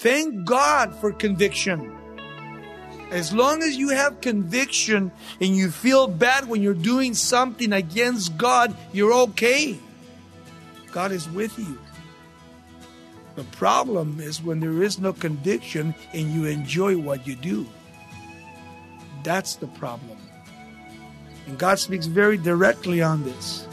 Thank God for conviction. As long as you have conviction and you feel bad when you're doing something against God, you're okay. God is with you. The problem is when there is no conviction and you enjoy what you do. That's the problem. And God speaks very directly on this.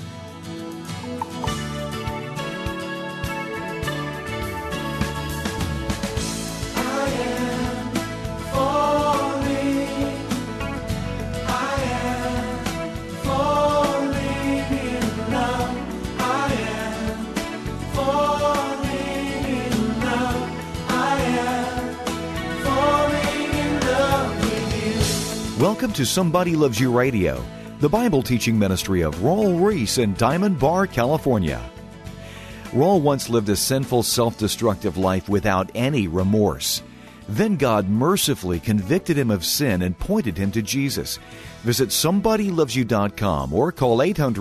Welcome to Somebody Loves You Radio, the Bible teaching ministry of Raul Ries in Diamond Bar, California. Raul once lived a sinful, self-destructive life without any remorse. Then God mercifully convicted him of sin and pointed him to Jesus. Visit SomebodyLovesYou.com or call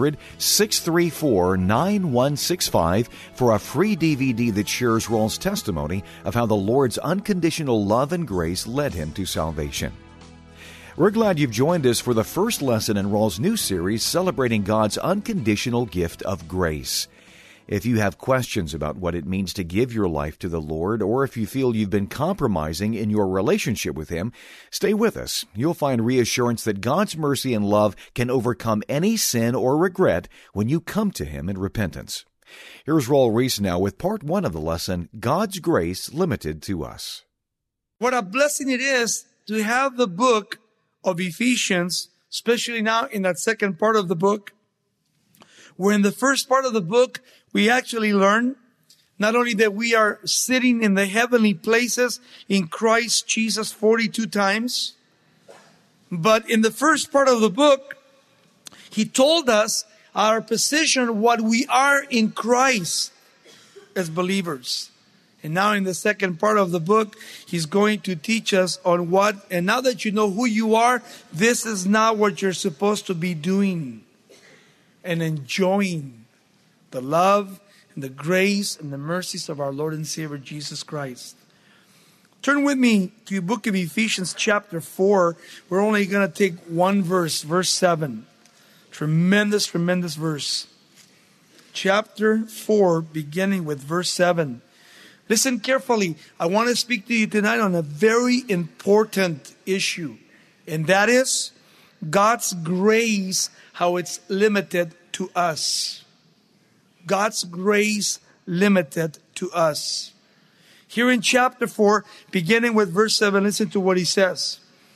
800-634-9165 for a free DVD that shares Raul's testimony of how the Lord's unconditional love and grace led him to salvation. We're glad you've joined us for the first lesson in Raul's new series celebrating God's unconditional gift of grace. If you have questions about what it means to give your life to the Lord, or if you feel you've been compromising in your relationship with Him, stay with us. You'll find reassurance that God's mercy and love can overcome any sin or regret when you come to Him in repentance. Here's Raul Ries now with part 1 of the lesson, God's Grace Limited to Us. What a blessing it is to have the book of Ephesians, especially now in that second part of the book, where in the first part of the book, we actually learn not only that we are sitting in the heavenly places in Christ Jesus 42 times, but in the first part of the book, he told us our position, what we are in Christ as believers. And now in the second part of the book, he's going to teach us on what, and now that you know who you are, this is now what you're supposed to be doing and enjoying the love and the grace and the mercies of our Lord and Savior Jesus Christ. Turn with me to the book of Ephesians chapter 4. We're only going to take one verse, verse 7. Tremendous, tremendous verse. Chapter 4, beginning with verse 7. Listen carefully. I want to speak to you tonight on a very important issue. And that is God's grace, how it's limited to us. God's grace limited to us. Here in chapter 4, beginning with verse 7, listen to what he says.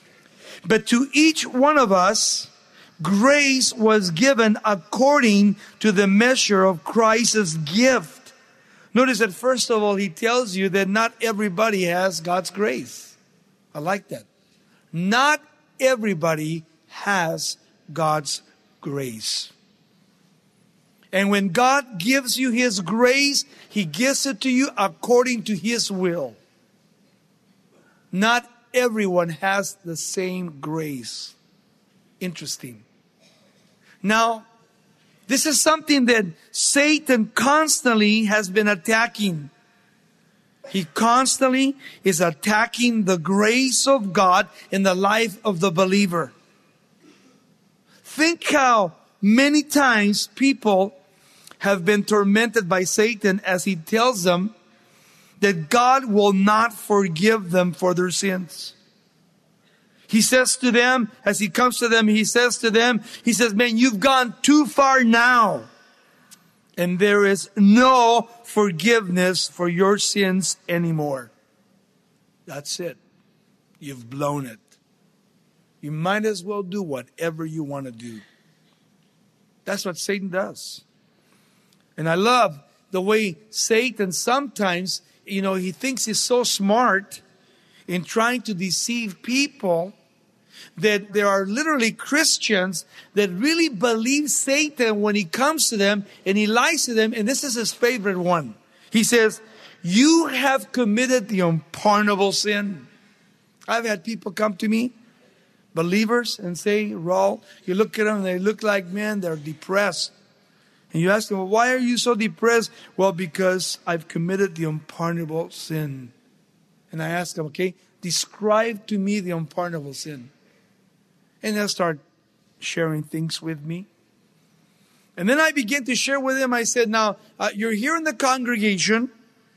But to each one of us, grace was given according to the measure of Christ's gift. Notice that first of all, he tells you that not everybody has God's grace. I like that. Not everybody has God's grace. And when God gives you His grace, He gives it to you according to His will. Not everyone has the same grace. Interesting. Now, this is something that Satan constantly has been attacking. He constantly is attacking the grace of God in the life of the believer. Think how many times people have been tormented by Satan as he tells them that God will not forgive them for their sins. He says to them, as he comes to them, he says, man, you've gone too far now. And there is no forgiveness for your sins anymore. That's it. You've blown it. You might as well do whatever you want to do. That's what Satan does. And I love the way Satan sometimes, he thinks he's so smart in trying to deceive people that there are literally Christians that really believe Satan when he comes to them and he lies to them. And this is his favorite one. He says, you have committed the unpardonable sin. I've had people come to me, believers, and say, Raul, you look at them and they look like, man, they're depressed. And you ask them, well, why are you so depressed? Well, because I've committed the unpardonable sin. And I asked him, okay, describe to me the unpardonable sin. And they'll start sharing things with me. And then I began to share with him. I said, now, you're here in the congregation.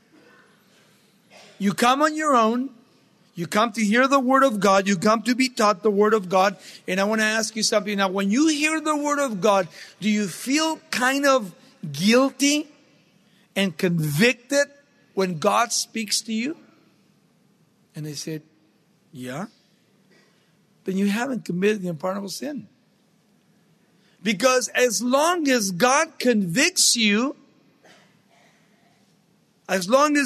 You come on your own. You come to hear the Word of God. You come to be taught the Word of God. And I want to ask you something. Now, when you hear the Word of God, do you feel kind of guilty and convicted when God speaks to you? And they said, yeah. Then you haven't committed the unpardonable sin. Because as long as God convicts you, and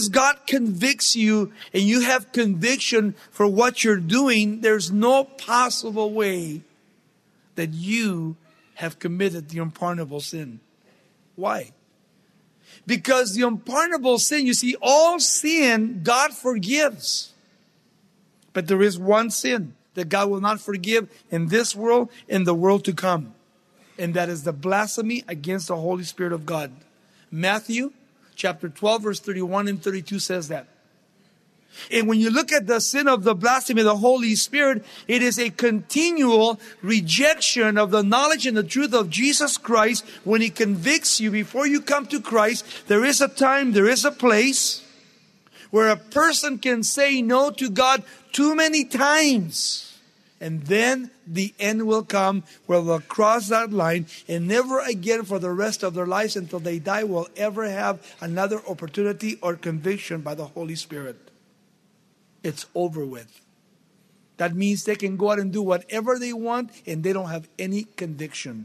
you have conviction for what you're doing, there's no possible way that you have committed the unpardonable sin. Why? Because the unpardonable sin, you see, all sin God forgives. But there is one sin that God will not forgive in this world, in the world to come. And that is the blasphemy against the Holy Spirit of God. Matthew chapter 12, verse 31 and 32 says that. And when you look at the sin of the blasphemy of the Holy Spirit, it is a continual rejection of the knowledge and the truth of Jesus Christ. When He convicts you before you come to Christ, there is a time, there is a place where a person can say no to God too many times. And then the end will come where they'll cross that line and never again for the rest of their lives until they die will ever have another opportunity or conviction by the Holy Spirit. It's over with. That means they can go out and do whatever they want and they don't have any conviction.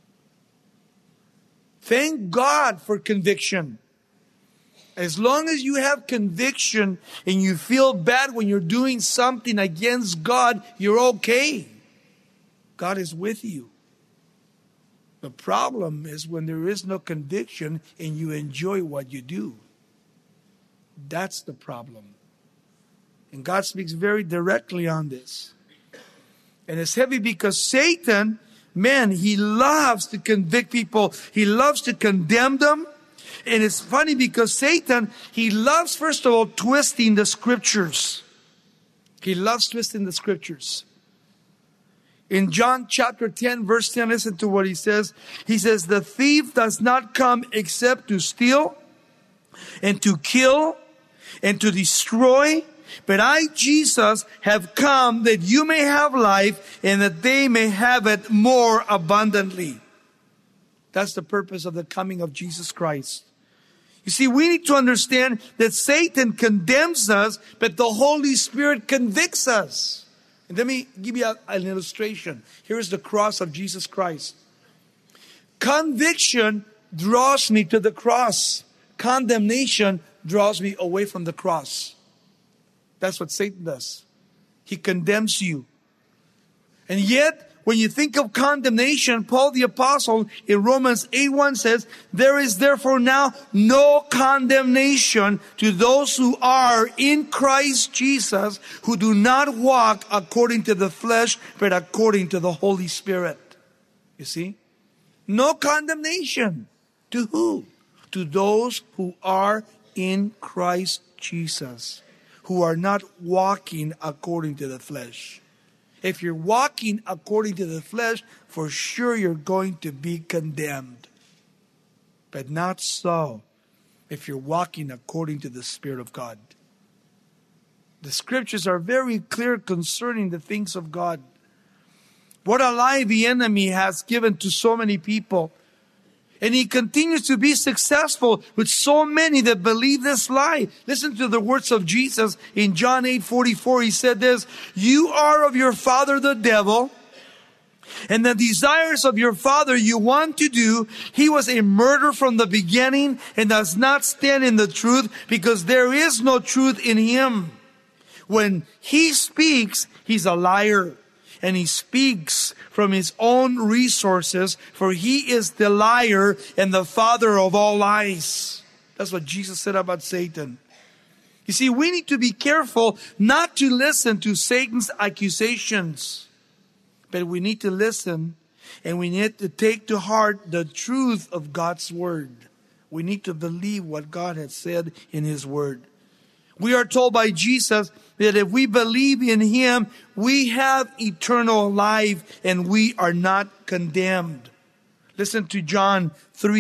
Thank God for conviction. As long as you have conviction and you feel bad when you're doing something against God, you're okay. God is with you. The problem is when there is no conviction and you enjoy what you do. That's the problem. And God speaks very directly on this. And it's heavy because Satan, man, he loves to convict people. He loves to condemn them. And it's funny because Satan, he loves, first of all, twisting the scriptures. He loves twisting the scriptures. In John chapter 10, verse 10, listen to what he says. He says, the thief does not come except to steal and to kill and to destroy. But I, Jesus, have come that you may have life and that they may have it more abundantly. That's the purpose of the coming of Jesus Christ. You see, we need to understand that Satan condemns us, but the Holy Spirit convicts us. And let me give you an illustration. Here is the cross of Jesus Christ. Conviction draws me to the cross. Condemnation draws me away from the cross. That's what Satan does. He condemns you. And yet, when you think of condemnation, Paul the Apostle in Romans 8:1 says, there is therefore now no condemnation to those who are in Christ Jesus, who do not walk according to the flesh, but according to the Holy Spirit. You see? No condemnation. To who? To those who are in Christ Jesus, who are not walking according to the flesh. If you're walking according to the flesh, for sure you're going to be condemned. But not so if you're walking according to the Spirit of God. The scriptures are very clear concerning the things of God. What a lie the enemy has given to so many people. And he continues to be successful with so many that believe this lie. Listen to the words of Jesus in John 8:44. He said this, you are of your father the devil, and the desires of your father you want to do. He was a murderer from the beginning and does not stand in the truth, because there is no truth in him. When he speaks, he's a liar. And he speaks from his own resources, for he is the liar and the father of all lies. That's what Jesus said about Satan. You see, we need to be careful not to listen to Satan's accusations, but we need to listen and we need to take to heart the truth of God's word. We need to believe what God has said in his word. We are told by Jesus that if we believe in Him, we have eternal life and we are not condemned. Listen to John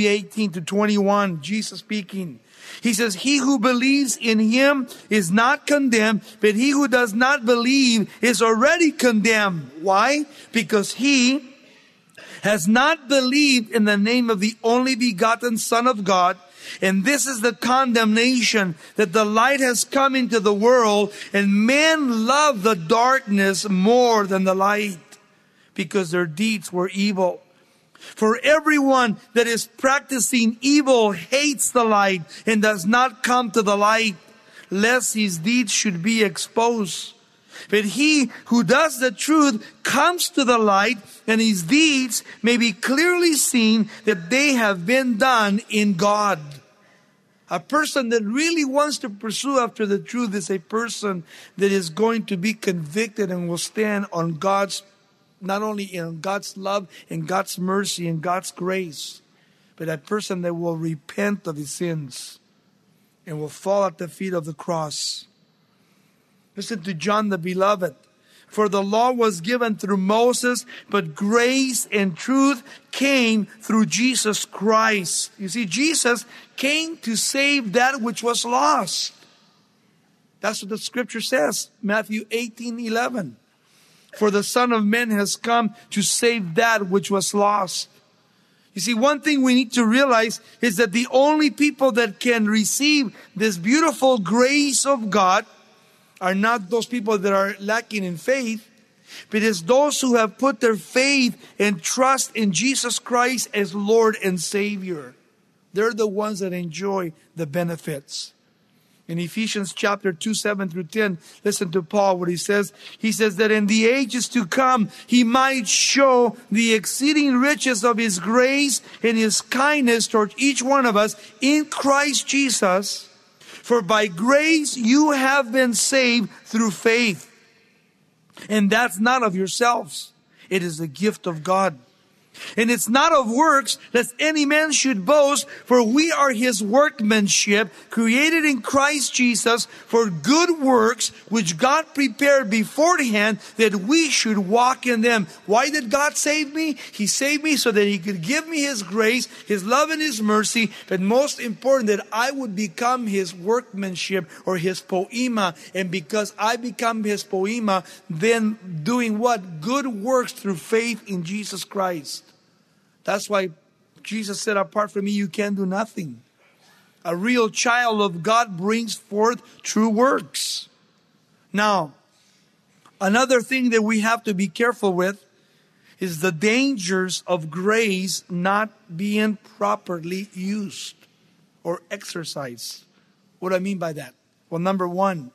3:18-21, Jesus speaking. He says, he who believes in Him is not condemned, but he who does not believe is already condemned. Why? Because he has not believed in the name of the only begotten Son of God. And this is the condemnation, that the light has come into the world, and men love the darkness more than the light, because their deeds were evil. For everyone that is practicing evil hates the light and does not come to the light, lest his deeds should be exposed. But he who does the truth comes to the light, and his deeds may be clearly seen that they have been done in God. A person that really wants to pursue after the truth is a person that is going to be convicted and will stand on God's, not only in God's love and God's mercy and God's grace, but a person that will repent of his sins and will fall at the feet of the cross. Listen to John the Beloved. For the law was given through Moses, but grace and truth came through Jesus Christ. You see, Jesus came to save that which was lost. That's what the scripture says, Matthew 18:11. For the Son of Man has come to save that which was lost. You see, one thing we need to realize is that the only people that can receive this beautiful grace of God are not those people that are lacking in faith, but it's those who have put their faith and trust in Jesus Christ as Lord and Savior. They're the ones that enjoy the benefits. In Ephesians chapter 2:7-10, listen to Paul, what he says. He says that in the ages to come, He might show the exceeding riches of His grace and His kindness towards each one of us in Christ Jesus. For by grace you have been saved through faith. And that's not of yourselves. It is the gift of God. And it's not of works, lest any man should boast, for we are His workmanship, created in Christ Jesus for good works, which God prepared beforehand that we should walk in them. Why did God save me? He saved me so that He could give me His grace, His love and His mercy, but most important, that I would become His workmanship or His poema. And because I become His poema, then doing what? Good works through faith in Jesus Christ. That's why Jesus said, apart from me, you can do nothing. A real child of God brings forth true works. Now, another thing that we have to be careful with is the dangers of grace not being properly used or exercised. What do I mean by that? Well, number one,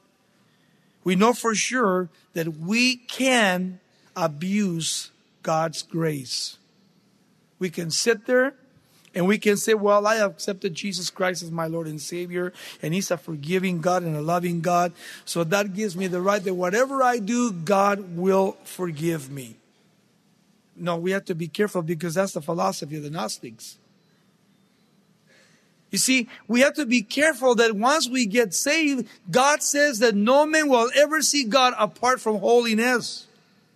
we know for sure that we can abuse God's grace. We can sit there and we can say, well, I have accepted Jesus Christ as my Lord and Savior, and He's a forgiving God and a loving God. So that gives me the right that whatever I do, God will forgive me. No, we have to be careful, because that's the philosophy of the Gnostics. You see, we have to be careful that once we get saved, God says that no man will ever see God apart from holiness.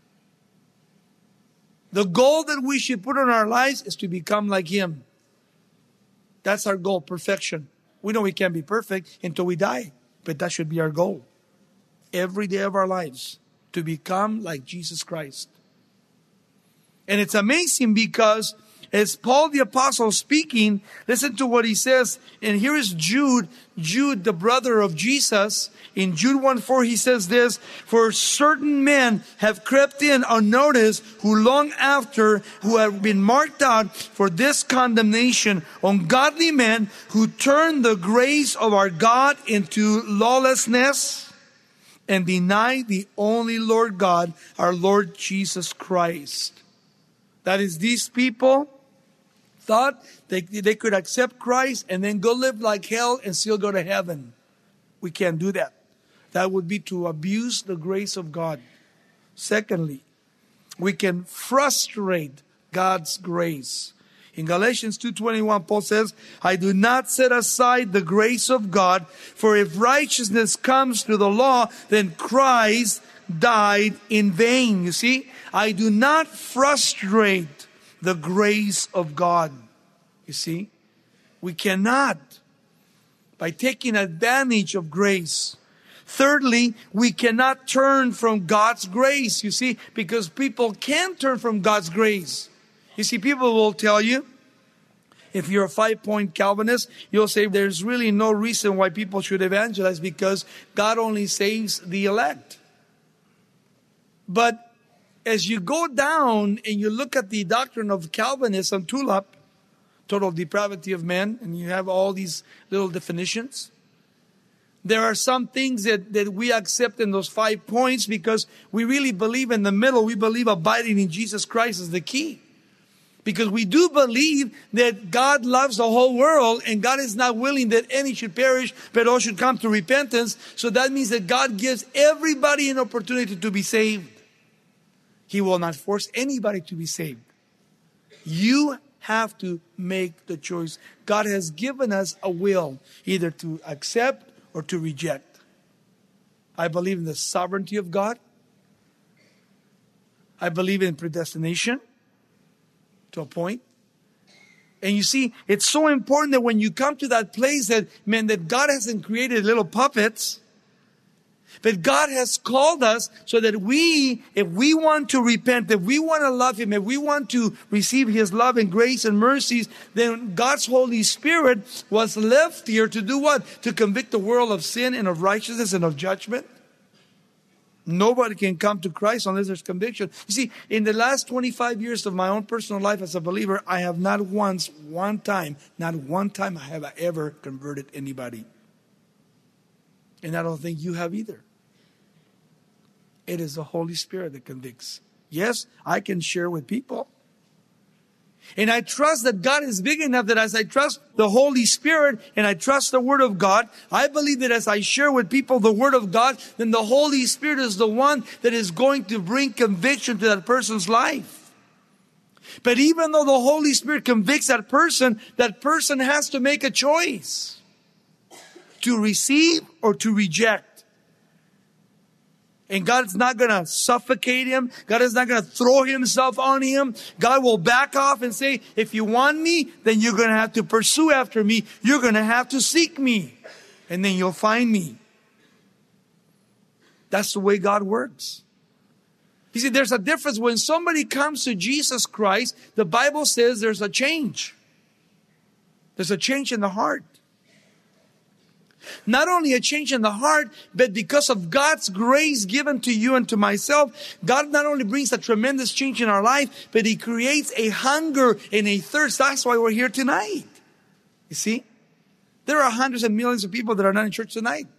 The goal that we should put on our lives is to become like Him. That's our goal, perfection. We know we can't be perfect until we die, but that should be our goal. Every day of our lives, to become like Jesus Christ. And it's amazing because as Paul the Apostle speaking, listen to what he says. And here is Jude, the brother of Jesus. In Jude 1:4, he says this, for certain men have crept in unnoticed, who long after, who have been marked out for this condemnation, ungodly men who turn the grace of our God into lawlessness and deny the only Lord God, our Lord Jesus Christ. That is, these people thought they could accept Christ and then go live like hell and still go to heaven. We can't do that. That would be to abuse the grace of God. Secondly, we can frustrate God's grace. In Galatians 2:21, Paul says, I do not set aside the grace of God, for if righteousness comes through the law, then Christ died in vain. You see, I do not frustrate the grace of God. You see, we cannot by taking advantage of grace. Thirdly, we cannot turn from God's grace, you see, because people can turn from God's grace. You see, people will tell you, if you're a 5-point Calvinist, you'll say there's really no reason why people should evangelize because God only saves the elect. But as you go down and you look at the doctrine of Calvinism, TULIP, total depravity of men, and you have all these little definitions, there are some things that we accept in those 5 points because we really believe in the middle. We believe abiding in Jesus Christ is the key. Because we do believe that God loves the whole world and God is not willing that any should perish, but all should come to repentance. So that means that God gives everybody an opportunity to be saved. He will not force anybody to be saved. You have to make the choice. God has given us a will, either to accept or to reject. I believe in the sovereignty of God. I believe in predestination to a point. And you see, it's so important that when you come to that place that God hasn't created little puppets, but God has called us so that if we want to repent, if we want to love Him, if we want to receive His love and grace and mercies, then God's Holy Spirit was left here to do what? To convict the world of sin and of righteousness and of judgment. Nobody can come to Christ unless there's conviction. You see, in the last 25 years of my own personal life as a believer, I have not one time I have ever converted anybody. And I don't think you have either. It is the Holy Spirit that convicts. Yes, I can share with people. And I trust that God is big enough that as I trust the Holy Spirit and I trust the Word of God, I believe that as I share with people the Word of God, then the Holy Spirit is the one that is going to bring conviction to that person's life. But even though the Holy Spirit convicts that person has to make a choice to receive or to reject. And God's not going to suffocate him. God is not going to throw Himself on him. God will back off and say, if you want me, then you're going to have to pursue after me. You're going to have to seek me. And then you'll find me. That's the way God works. You see, there's a difference. When somebody comes to Jesus Christ, the Bible says there's a change. There's a change in the heart. Not only a change in the heart, but because of God's grace given to you and to myself, God not only brings a tremendous change in our life, but He creates a hunger and a thirst. That's why we're here tonight. You see? There are hundreds of millions of people that are not in church tonight.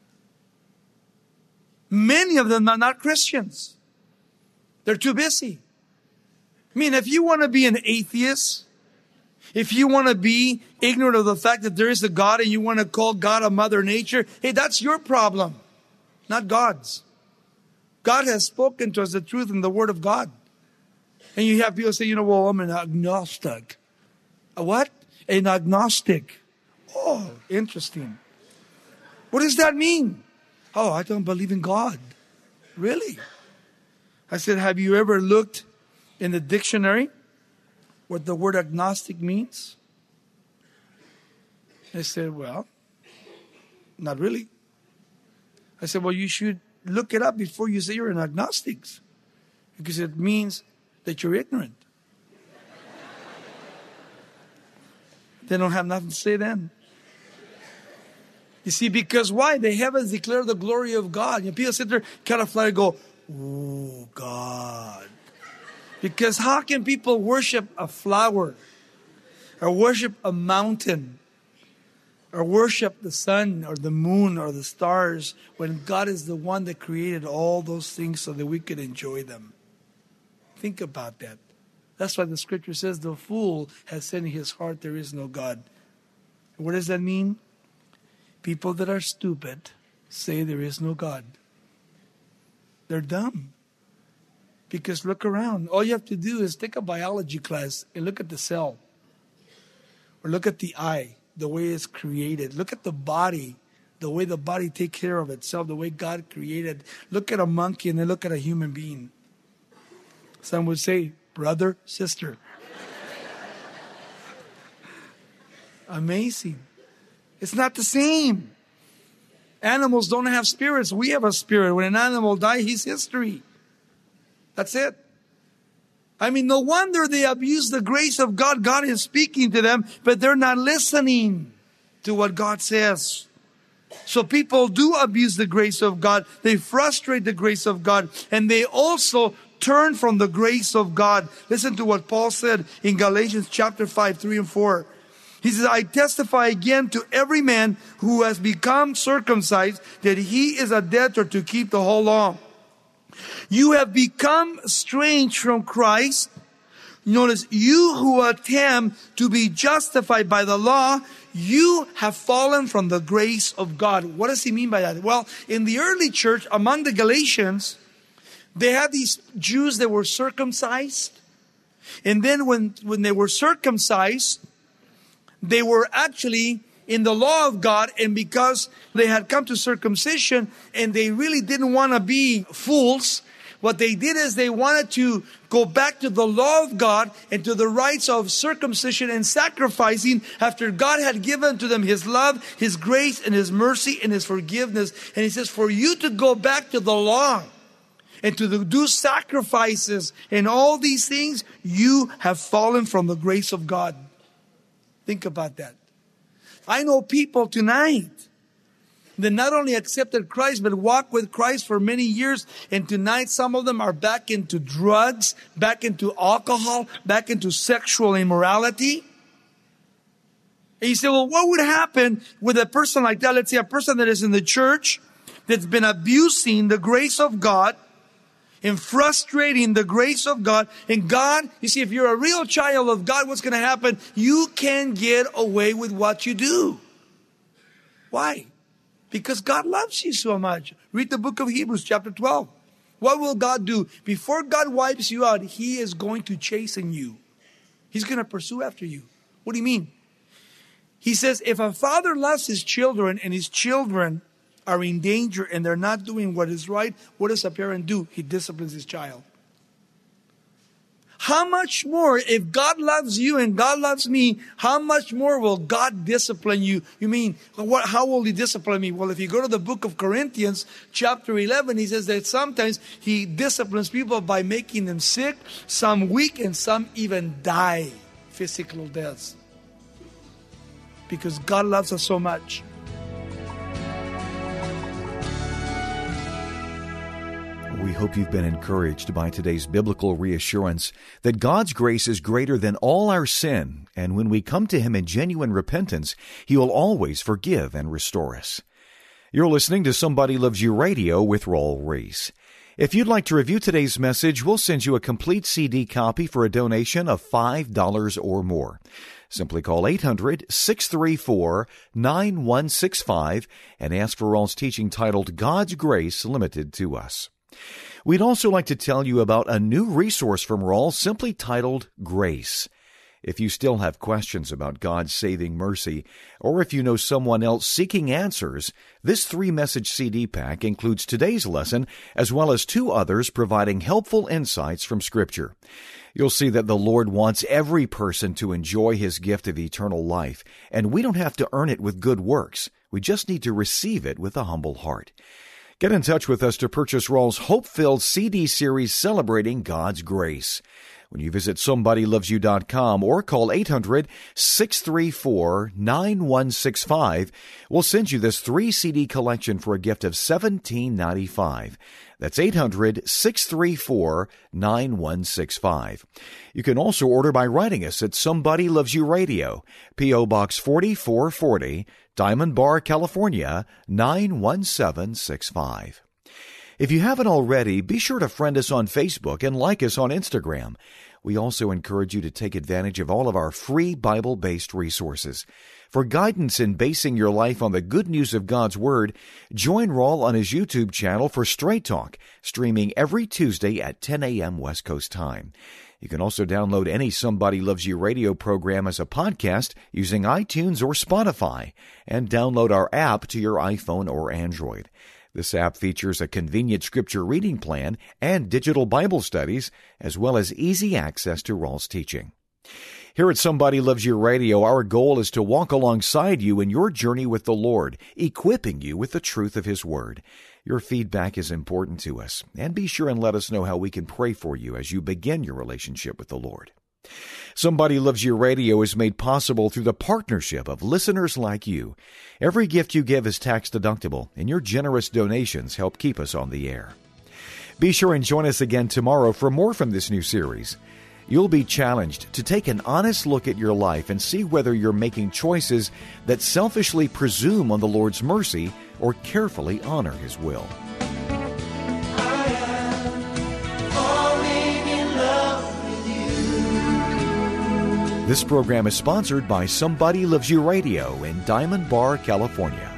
Many of them are not Christians. They're too busy. I mean, if you want to be an atheist, if you want to be ignorant of the fact that there is a God and you want to call God a Mother Nature, hey, that's your problem, not God's. God has spoken to us the truth in the Word of God. And you have people say, well, I'm an agnostic. A what? An agnostic. Oh, interesting. What does that mean? Oh, I don't believe in God. Really? I said, have you ever looked in the dictionary what the word agnostic means? They said, well, not really. I said, well, you should look it up before you say you're an agnostic, because it means that you're ignorant. They don't have nothing to say then. You see, because why? The heavens declare the glory of God. People sit there, kind of fly and go, oh, God. Because how can people worship a flower or worship a mountain or worship the sun or the moon or the stars when God is the one that created all those things so that we could enjoy them? Think about that. That's why the scripture says the fool has said in his heart there is no God. What does that mean? People that are stupid say there is no God. They're dumb. Because look around. All you have to do is take a biology class and look at the cell. Or look at the eye, the way it's created. Look at the body, the way the body takes care of itself, the way God created. Look at a monkey and then look at a human being. Some would say, brother, sister. Amazing. It's not the same. Animals don't have spirits. We have a spirit. When an animal dies, he's history. That's it. I mean, no wonder they abuse the grace of God. God is speaking to them, but they're not listening to what God says. So people do abuse the grace of God. They frustrate the grace of God. And they also turn from the grace of God. Listen to what Paul said in Galatians chapter 5, 3 and 4. He says, I testify again to every man who has become circumcised that he is a debtor to keep the whole law. You have become estranged from Christ. Notice, you who attempt to be justified by the law, you have fallen from the grace of God. What does he mean by that? Well, in the early church, among the Galatians, they had these Jews that were circumcised. And then when they were circumcised, they were actually in the law of God, and because they had come to circumcision and they really didn't want to be fools, what they did is they wanted to go back to the law of God and to the rites of circumcision and sacrificing after God had given to them His love, His grace, and His mercy and His forgiveness. And He says, for you to go back to the law and to do sacrifices and all these things, you have fallen from the grace of God. Think about that. I know people tonight that not only accepted Christ, but walked with Christ for many years. And tonight, some of them are back into drugs, back into alcohol, back into sexual immorality. And you say, well, what would happen with a person like that? Let's say a person that is in the church that's been abusing the grace of God and frustrating the grace of God. And God, you see, if you're a real child of God, what's going to happen? You can get away with what you do. Why? Because God loves you so much. Read the book of Hebrews chapter 12. What will God do? Before God wipes you out, He is going to chasten you. He's going to pursue after you. What do you mean? He says, if a father loves his children and his children are in danger and they're not doing what is right, what does a parent do? He disciplines his child. How much more, if God loves you and God loves me, how much more will God discipline you? You mean, how will He discipline me? Well, if you go to the book of Corinthians, chapter 11, he says that sometimes He disciplines people by making them sick, some weak, and some even die physical deaths. Because God loves us so much. We hope you've been encouraged by today's biblical reassurance that God's grace is greater than all our sin, and when we come to Him in genuine repentance, He will always forgive and restore us. You're listening to Somebody Loves You Radio with Raul Ries. If you'd like to review today's message, we'll send you a complete CD copy for a donation of $5 or more. Simply call 800-634-9165 and ask for Raul's teaching titled God's Grace Limited to Us. We'd also like to tell you about a new resource from Raul simply titled Grace. If you still have questions about God's saving mercy, or if you know someone else seeking answers, this 3-message CD pack includes today's lesson as well as 2 others providing helpful insights from Scripture. You'll see that the Lord wants every person to enjoy His gift of eternal life, and we don't have to earn it with good works. We just need to receive it with a humble heart. Get in touch with us to purchase Raul's hope-filled CD series celebrating God's grace. When you visit SomebodyLovesYou.com or call 800-634-9165, we'll send you this 3-CD collection for a gift of $17.95. That's 800-634-9165. You can also order by writing us at Somebody Loves You Radio, P.O. Box 4440, Diamond Bar, California, 91765. If you haven't already, be sure to friend us on Facebook and like us on Instagram. We also encourage you to take advantage of all of our free Bible-based resources. For guidance in basing your life on the good news of God's Word, join Raul on his YouTube channel for Straight Talk, streaming every Tuesday at 10 a.m. West Coast time. You can also download any Somebody Loves You radio program as a podcast using iTunes or Spotify, and download our app to your iPhone or Android. This app features a convenient scripture reading plan and digital Bible studies, as well as easy access to Raul's teaching. Here at Somebody Loves You Radio, our goal is to walk alongside you in your journey with the Lord, equipping you with the truth of His Word. Your feedback is important to us, and be sure and let us know how we can pray for you as you begin your relationship with the Lord. Somebody Loves You Radio is made possible through the partnership of listeners like you. Every gift you give is tax deductible, and your generous donations help keep us on the air. Be sure and join us again tomorrow for more from this new series. You'll be challenged to take an honest look at your life and see whether you're making choices that selfishly presume on the Lord's mercy or carefully honor His will. This program is sponsored by Somebody Loves You Radio in Diamond Bar, California.